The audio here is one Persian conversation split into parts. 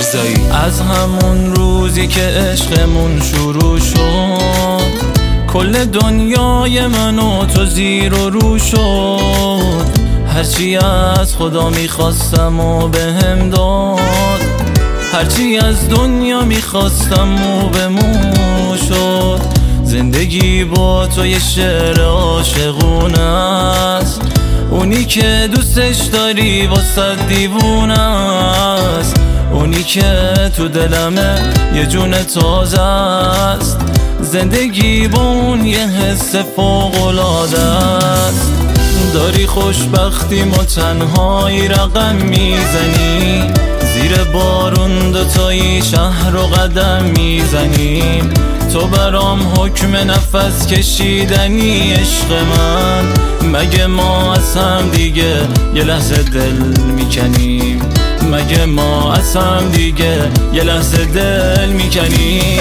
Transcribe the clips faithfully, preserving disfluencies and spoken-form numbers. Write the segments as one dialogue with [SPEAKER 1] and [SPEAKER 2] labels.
[SPEAKER 1] میرزایی.
[SPEAKER 2] از همون روزی که عشقمون شروع شد کل دنیای من و تو زیر و رو شد. هرچی از خدا میخواستم و بهم داد، هرچی از دنیا میخواستم و بمون شد. زندگی با تو یه شعر عاشقونه است، اونی که دوستش داری واسه دیوونه است. اونی که تو دلمه یه جون تازه است، زندگی با اون یه حس فوق‌العاده است. داری خوشبختیم و تنهایی رقم میزنی، زیر بارون دوتایی شهر رو قدم میزنیم. تو برام حکم نفس کشیدنی عشق من، مگه ما از هم دیگه یه لحظه دل میکنیم؟ مگه ما از هم دیگه یه لحظه دل میکنیم؟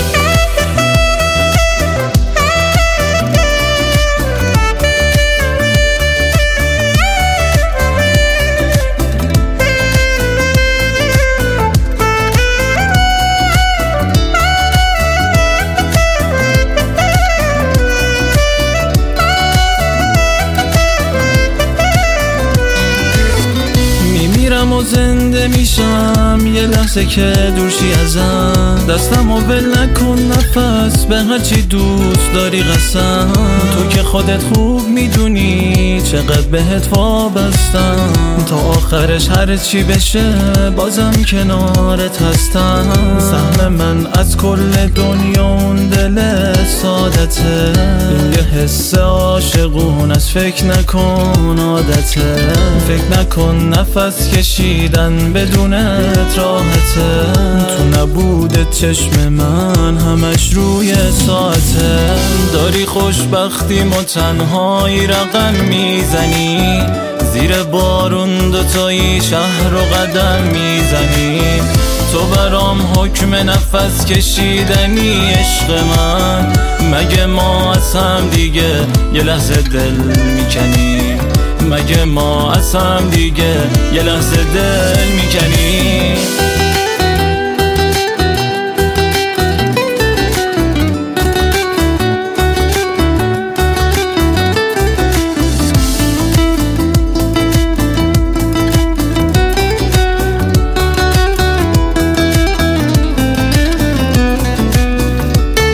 [SPEAKER 2] و زنده میشم یه لحظه که دورشی ازم. دستم و ول نکن نفس به هرچی دوست داری قسم. تو که خودت خوب میدونی چقدر بهت وابستم، تا آخرش هرچی بشه بازم کنارت هستم. سهم من از کل دنیا اون دل سادته، این یه حس عاشقون از فکر نکن عادته. فکر نکن نفس کشیدن بدونت راحته، تو نبودت چشم من همش روی ساعته. داری خوشبختیم و تنهایی رقم میزنی، زیر بارون دوتایی شهر رو قدم میزنیم. تو برام حکم نفس کشیدنی عشق من، مگه ما از هم دیگه یه لحظه دل میکنیم؟ مگه ما از هم دیگه یه لحظه دل میکنیم؟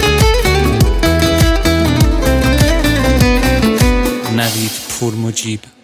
[SPEAKER 1] نوید پور مجیب.